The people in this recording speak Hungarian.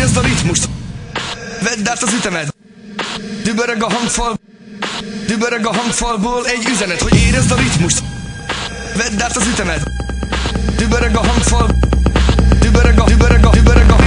érezd a ritmust, vedd át az ütemet. Dübörög a hangfalból egy üzenet, hogy érezd a ritmust, vedd át az ütemet. Dübörög a hangfal, dübörög a